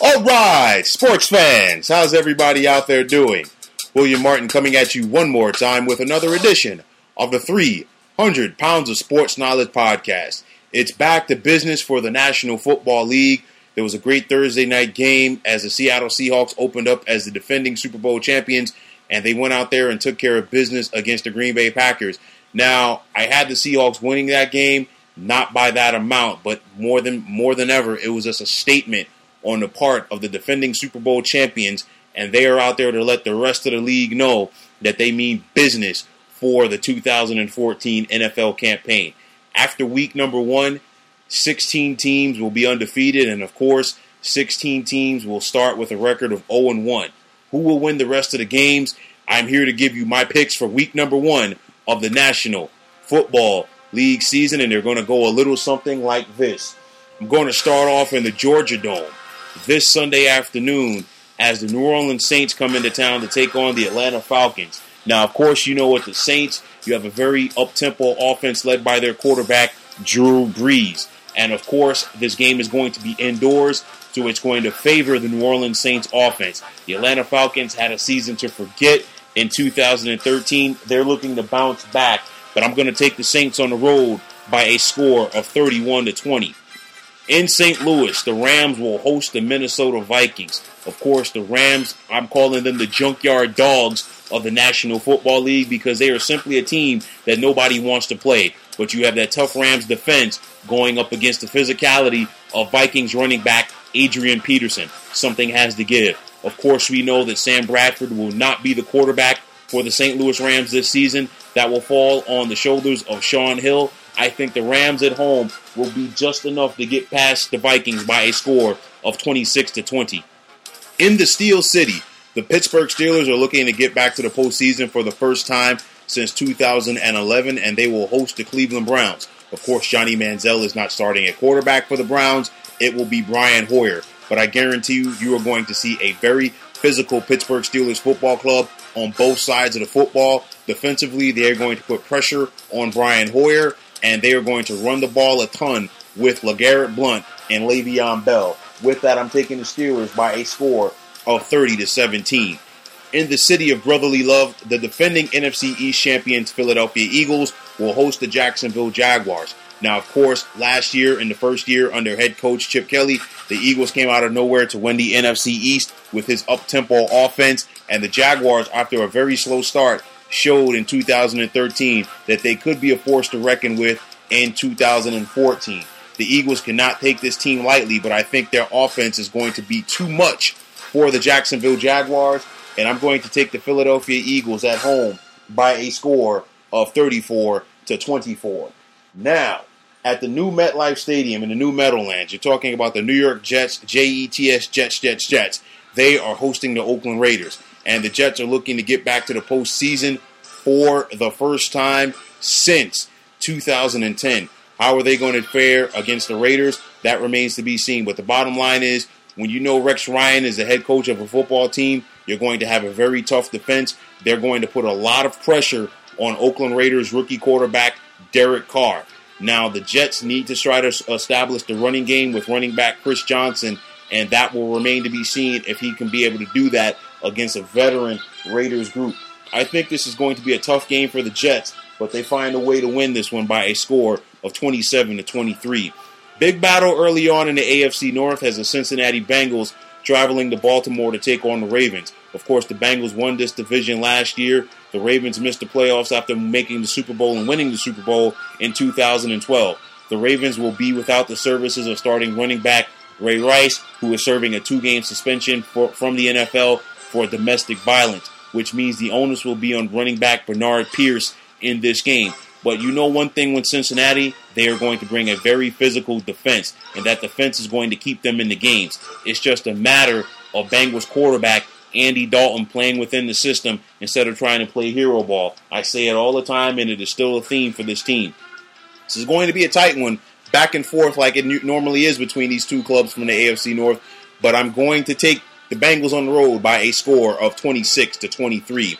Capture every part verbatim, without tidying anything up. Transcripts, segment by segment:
All right, sports fans, how's everybody out there doing? William Martin coming at you one more time with another edition of the three hundred pounds of Sports Knowledge podcast. It's back to business for the National Football League. There was a great Thursday night game as the Seattle Seahawks opened up as the defending Super Bowl champions, and they went out there and took care of business against the Green Bay Packers. Now, I had the Seahawks winning that game, not by that amount, but more than more than ever, it was just a statement on the part of the defending Super Bowl champions, and they are out there to let the rest of the league know that they mean business for the two thousand fourteen N F L campaign. After week number one, sixteen teams will be undefeated, and of course, sixteen teams will start with a record of oh and one. Who will win the rest of the games? I'm here to give you my picks for week number one of the National Football League season, and they're going to go a little something like this. I'm going to start off in the Georgia Dome this Sunday afternoon as the New Orleans Saints come into town to take on the Atlanta Falcons. Now, of course, you know with the Saints, you have a very up-tempo offense led by their quarterback, Drew Brees. And, of course, this game is going to be indoors, so it's going to favor the New Orleans Saints offense. The Atlanta Falcons had a season to forget in two thousand thirteen. They're looking to bounce back, but I'm going to take the Saints on the road by a score of thirty-one to twenty. In Saint Louis, the Rams will host the Minnesota Vikings. Of course, the Rams, I'm calling them the junkyard dogs of the National Football League because they are simply a team that nobody wants to play. But you have that tough Rams defense going up against the physicality of Vikings running back Adrian Peterson. Something has to give. Of course, we know that Sam Bradford will not be the quarterback for the Saint Louis Rams this season. That will fall on the shoulders of Shaun Hill. I think the Rams at home will be just enough to get past the Vikings by a score of twenty-six to twenty. In the Steel City, the Pittsburgh Steelers are looking to get back to the postseason for the first time since two thousand eleven, and they will host the Cleveland Browns. Of course, Johnny Manziel is not starting at quarterback for the Browns. It will be Brian Hoyer. But I guarantee you, you are going to see a very physical Pittsburgh Steelers football club on both sides of the football. Defensively, they are going to put pressure on Brian Hoyer, and they are going to run the ball a ton with LeGarrette Blount and Le'Veon Bell. With that, I'm taking the Steelers by a score of thirty to seventeen. In the city of brotherly love, the defending N F C East champions Philadelphia Eagles will host the Jacksonville Jaguars. Now, of course, last year, in the first year under head coach Chip Kelly, the Eagles came out of nowhere to win the N F C East with his up-tempo offense, and the Jaguars, after a very slow start, showed in two thousand thirteen that they could be a force to reckon with in two thousand fourteen. The Eagles cannot take this team lightly, but I think their offense is going to be too much for the Jacksonville Jaguars, and I'm going to take the Philadelphia Eagles at home by a score of thirty-four to twenty-four. Now, at the new MetLife Stadium in the new Meadowlands, you're talking about the New York Jets, J E T S, Jets, Jets, Jets. They are hosting the Oakland Raiders, and the Jets are looking to get back to the postseason for the first time since two thousand ten. How are they going to fare against the Raiders? That remains to be seen. But the bottom line is, when you know Rex Ryan is the head coach of a football team, you're going to have a very tough defense. They're going to put a lot of pressure on Oakland Raiders rookie quarterback Derek Carr. Now, the Jets need to try to establish the running game with running back Chris Johnson, and that will remain to be seen if he can be able to do that against a veteran Raiders group. I think this is going to be a tough game for the Jets, but they find a way to win this one by a score of twenty-seven to twenty-three. Big battle early on in the A F C North as the Cincinnati Bengals traveling to Baltimore to take on the Ravens. Of course, the Bengals won this division last year. The Ravens missed the playoffs after making the Super Bowl and winning the Super Bowl in two thousand twelve. The Ravens will be without the services of starting running back Ray Rice, who is serving a two-game suspension for, from the N F L for domestic violence, which means the onus will be on running back Bernard Pierce in this game. But you know one thing with Cincinnati, they are going to bring a very physical defense, and that defense is going to keep them in the games. It's just a matter of Bengals quarterback Andy Dalton playing within the system instead of trying to play hero ball. I say it all the time, and it is still a theme for this team. This is going to be a tight one, back and forth like it normally is between these two clubs from the A F C North, but I'm going to take the Bengals on the road by a score of twenty-six to twenty-three.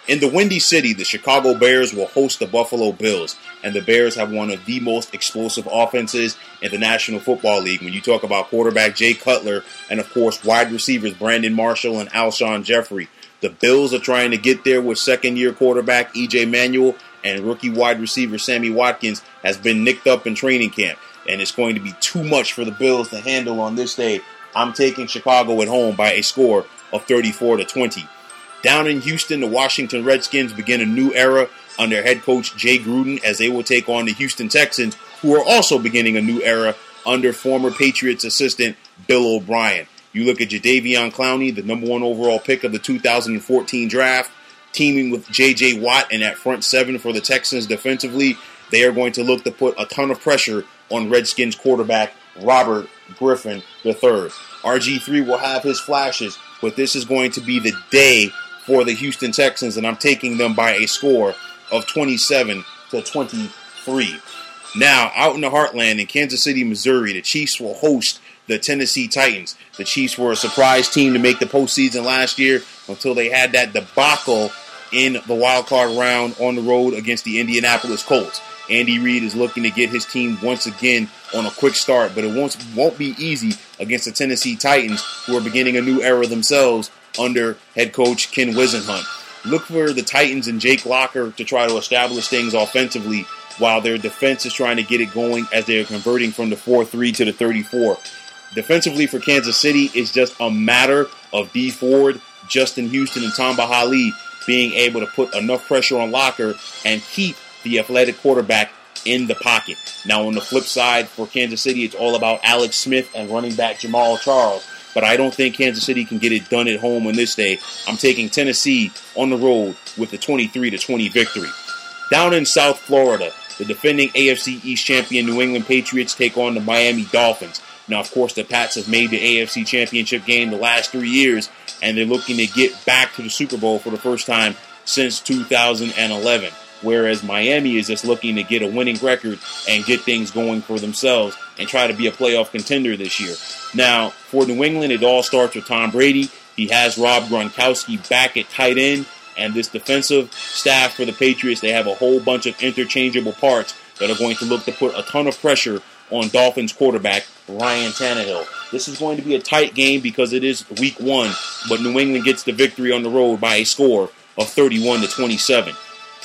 In the Windy City, the Chicago Bears will host the Buffalo Bills, and the Bears have one of the most explosive offenses in the National Football League. When you talk about quarterback Jay Cutler and, of course, wide receivers Brandon Marshall and Alshon Jeffrey, the Bills are trying to get there with second-year quarterback E J Manuel, and rookie wide receiver Sammy Watkins has been nicked up in training camp, and it's going to be too much for the Bills to handle on this day. I'm taking Chicago at home by a score of thirty-four to twenty. Down in Houston, the Washington Redskins begin a new era under head coach Jay Gruden as they will take on the Houston Texans, who are also beginning a new era under former Patriots assistant Bill O'Brien. You look at Jadeveon Clowney, the number one overall pick of the two thousand fourteen draft, teaming with J J Watt in that front seven for the Texans defensively. They are going to look to put a ton of pressure on Redskins quarterback Robert Griffin the third. R G three will have his flashes, but this is going to be the day for the Houston Texans, and I'm taking them by a score of twenty-seven to twenty-three. Now, out in the heartland in Kansas City, Missouri, the Chiefs will host the Tennessee Titans. The Chiefs were a surprise team to make the postseason last year until they had that debacle in the wild card round on the road against the Indianapolis Colts. Andy Reid is looking to get his team once again on a quick start, but it won't, won't be easy against the Tennessee Titans, who are beginning a new era themselves under head coach Ken Whisenhunt. Look for the Titans and Jake Locker to try to establish things offensively while their defense is trying to get it going as they are converting from the four three to the thirty-four. Defensively for Kansas City, it's just a matter of Dee Ford, Justin Houston, and Tamba Hali being able to put enough pressure on Locker and keep the athletic quarterback in the pocket. Now, on the flip side, for Kansas City, it's all about Alex Smith and running back Jamal Charles. But I don't think Kansas City can get it done at home on this day. I'm taking Tennessee on the road with the twenty-three to twenty victory. Down in South Florida, the defending A F C East champion New England Patriots take on the Miami Dolphins. Now, of course, the Pats have made the A F C Championship game the last three years, and they're looking to get back to the Super Bowl for the first time since two thousand eleven. Whereas Miami is just looking to get a winning record and get things going for themselves and try to be a playoff contender this year. Now, for New England, it all starts with Tom Brady. He has Rob Gronkowski back at tight end, and this defensive staff for the Patriots, they have a whole bunch of interchangeable parts that are going to look to put a ton of pressure on Dolphins quarterback Ryan Tannehill. This is going to be a tight game because it is week one, but New England gets the victory on the road by a score of thirty-one to twenty-seven.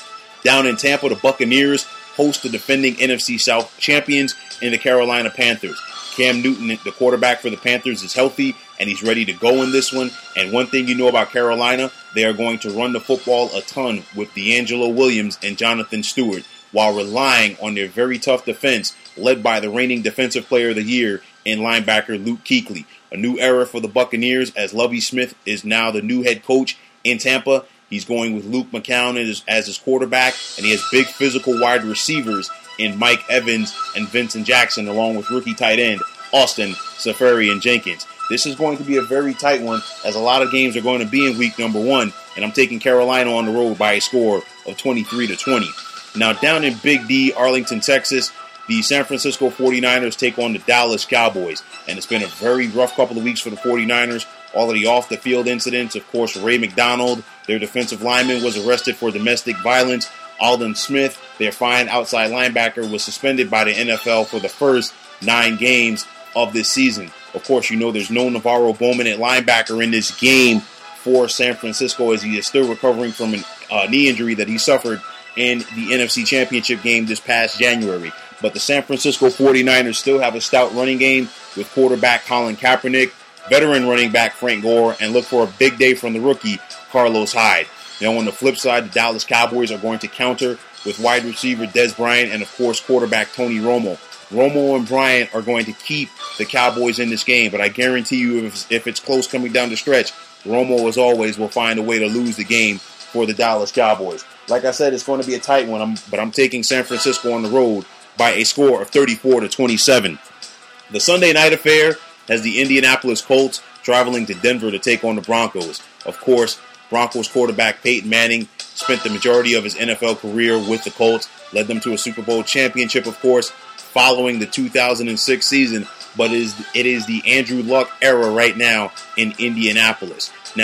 Down in Tampa, the Buccaneers host the defending N F C South champions in the Carolina Panthers. Cam Newton, the quarterback for the Panthers, is healthy, and he's ready to go in this one. And one thing you know about Carolina, they are going to run the football a ton with D'Angelo Williams and Jonathan Stewart, while relying on their very tough defense, led by the reigning Defensive Player of the Year in linebacker Luke Kuechly. A new era for the Buccaneers as Lovie Smith is now the new head coach in Tampa. He's going with Luke McCown as, as his quarterback, and he has big physical wide receivers in Mike Evans and Vincent Jackson, along with rookie tight end Austin Seferian-Jenkins. This is going to be a very tight one, as a lot of games are going to be in week number one, and I'm taking Carolina on the road by a score of twenty-three to twenty. Now, down in Big D, Arlington, Texas, the San Francisco forty-niners take on the Dallas Cowboys, and it's been a very rough couple of weeks for the forty-niners. All of the off-the-field incidents, of course, Ray McDonald, their defensive lineman, was arrested for domestic violence. Alden Smith, their fine outside linebacker, was suspended by the N F L for the first nine games of this season. Of course, you know there's no Navarro Bowman at linebacker in this game for San Francisco, as he is still recovering from a uh, knee injury that he suffered in the N F C Championship game this past January. But the San Francisco forty-niners still have a stout running game with quarterback Colin Kaepernick, veteran running back Frank Gore, and look for a big day from the rookie Carlos Hyde. Now, on the flip side, the Dallas Cowboys are going to counter with wide receiver Des Bryant and, of course, quarterback Tony Romo. Romo and Bryant are going to keep the Cowboys in this game, but I guarantee you if, if it's close coming down the stretch, Romo, as always, will find a way to lose the game for the Dallas Cowboys. Like I said, it's going to be a tight one, I'm, but I'm taking San Francisco on the road by a score of thirty-four to twenty-seven. The Sunday night affair has the Indianapolis Colts traveling to Denver to take on the Broncos. Of course, Broncos quarterback Peyton Manning spent the majority of his N F L career with the Colts, led them to a Super Bowl championship, of course, following the two thousand six season, but it is, it is the Andrew Luck era right now in Indianapolis. Now,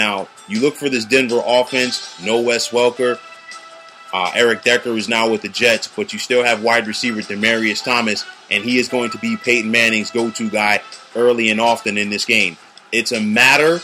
you look for this Denver offense. No Wes Welker. Uh, Eric Decker is now with the Jets, but you still have wide receiver Demaryius Thomas, and he is going to be Peyton Manning's go-to guy early and often in this game. It's a matter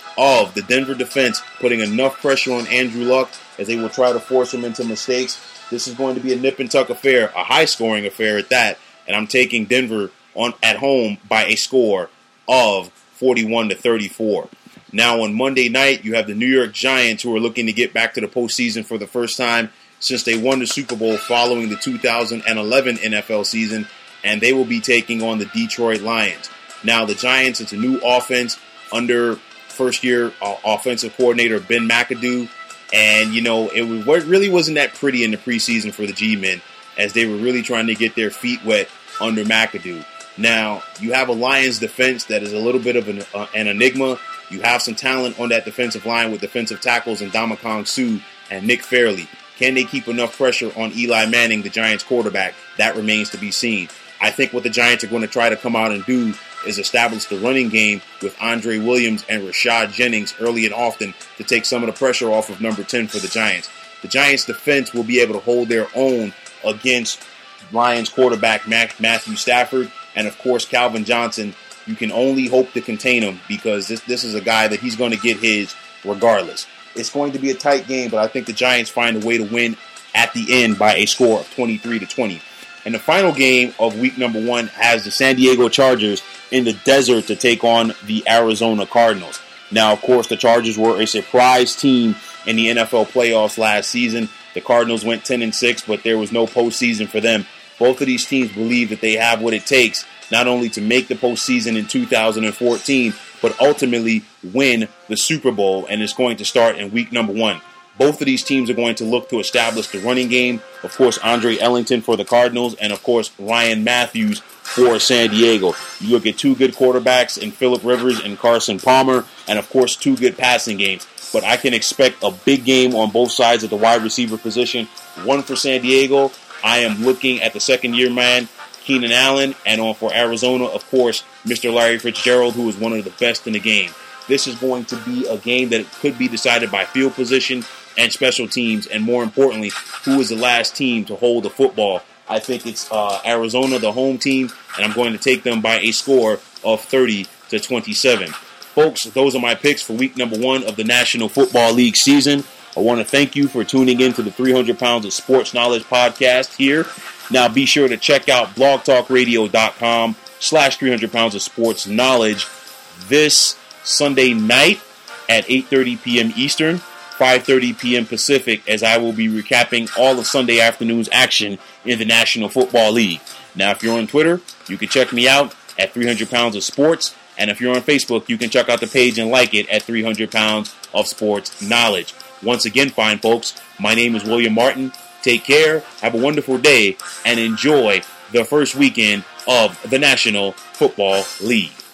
of the Denver defense putting enough pressure on Andrew Luck as they will try to force him into mistakes. This is going to be a nip-and-tuck affair, a high-scoring affair at that, and I'm taking Denver on at home by a score of forty-one to thirty-four. Now on Monday night, you have the New York Giants, who are looking to get back to the postseason for the first time since they won the Super Bowl following the two thousand eleven N F L season, and they will be taking on the Detroit Lions. Now the Giants, it's a new offense under first-year uh, offensive coordinator Ben McAdoo, and you know it, was, it really wasn't that pretty in the preseason for the G-men as they were really trying to get their feet wet under McAdoo. Now you have a Lions defense that is a little bit of an, uh, an enigma. You have some talent on that defensive line with defensive tackles in Ndamukong Suh and Nick Fairley. Can they keep enough pressure on Eli Manning, the Giants quarterback? That remains to be seen. I think what the Giants are going to try to come out and do is establish the running game with Andre Williams and Rashad Jennings early and often to take some of the pressure off of number ten for the Giants. The Giants' defense will be able to hold their own against Lions quarterback Matthew Stafford and, of course, Calvin Johnson. You can only hope to contain him because this this is a guy that he's going to get his regardless. It's going to be a tight game, but I think the Giants find a way to win at the end by a score of twenty-three to twenty. And the final game of week number one has the San Diego Chargers in the desert to take on the Arizona Cardinals. Now, of course, the Chargers were a surprise team in the N F L playoffs last season. The Cardinals went ten and six, but there was no postseason for them. Both of these teams believe that they have what it takes not only to make the postseason in two thousand fourteen, but ultimately win the Super Bowl, and it's going to start in week number one. Both of these teams are going to look to establish the running game. Of course, Andre Ellington for the Cardinals, and of course, Ryan Matthews for San Diego. You look at two good quarterbacks in Phillip Rivers and Carson Palmer, and of course, two good passing games. But I can expect a big game on both sides of the wide receiver position. One for San Diego. I am looking at the second-year man, Keenan Allen, and on for Arizona, of course, Mister Larry Fitzgerald, who is one of the best in the game. This is going to be a game that could be decided by field position and special teams, and more importantly, who is the last team to hold the football. I think it's uh, Arizona, the home team, and I'm going to take them by a score of thirty to twenty-seven. Folks, those are my picks for week number one of the National Football League season. I want to thank you for tuning in to the three hundred pounds of Sports Knowledge podcast here. Now be sure to check out blogtalkradio.com slash 300 pounds of sports knowledge this Sunday night at eight thirty p.m. Eastern, five thirty p.m. Pacific, as I will be recapping all of Sunday afternoon's action in the National Football League. Now, if you're on Twitter, you can check me out at three hundred pounds of sports. And if you're on Facebook, you can check out the page and like it at three hundred pounds of sports knowledge. Once again, fine folks, my name is William Martin. Take care, have a wonderful day, and enjoy the first weekend of the National Football League.